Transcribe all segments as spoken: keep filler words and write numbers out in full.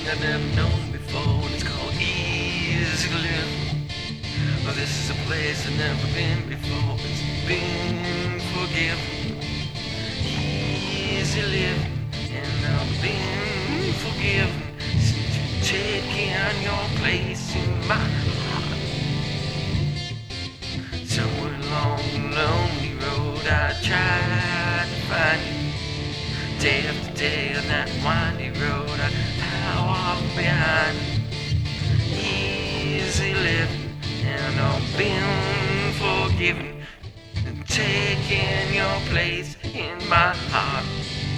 I've never known before, and it's called easy living. Well, this is a place I've never been before. It's been forgiven. Easy living, and I've been forgiven since you've taken your place in my heart. Somewhere along the lonely road, I tried to find you. Day after day on that windy road, I, I walk behind. Easy living, and I've been forgiven and taking your place in my heart.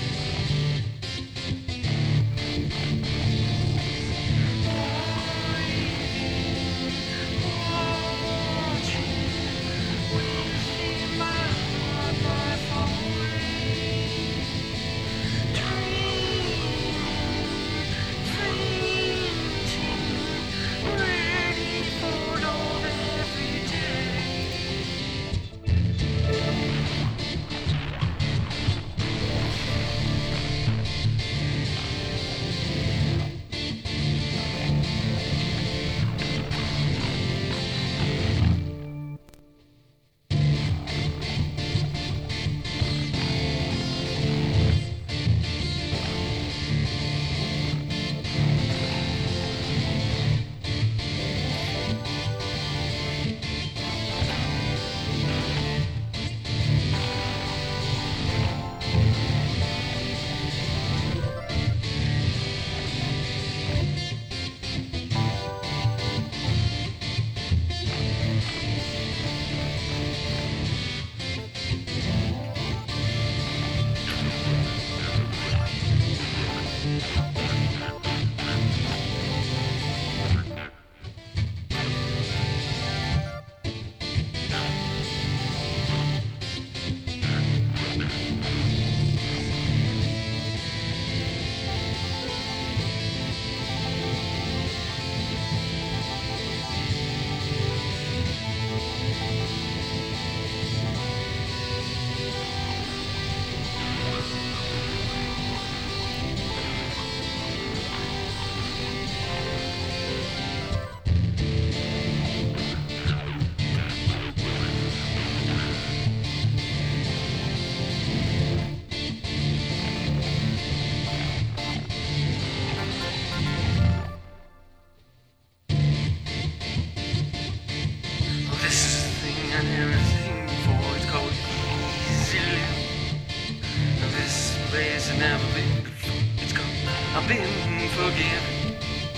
This is the thing I never seen before. It's called easy living. And this place I've never been before. It's called I've been forgiven.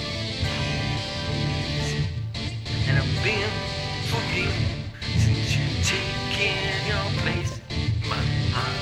Easy. And I've been forgiven since you've taken your place in my heart.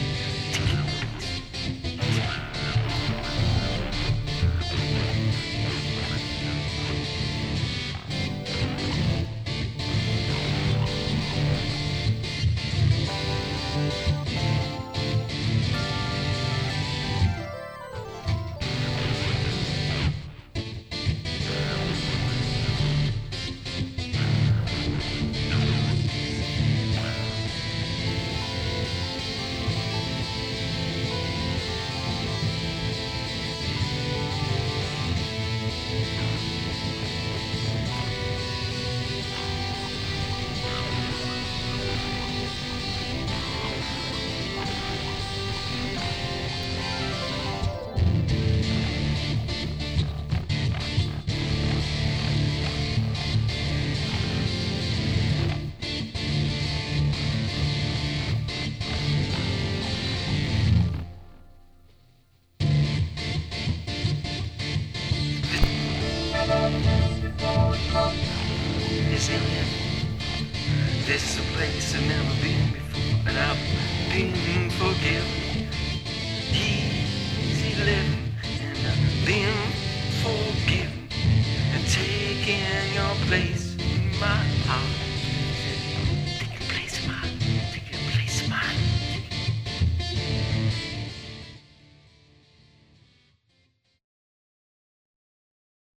This is a place I've never been before, and I've been forgiven. Easy living, and I've been forgiven and taking your place in my heart.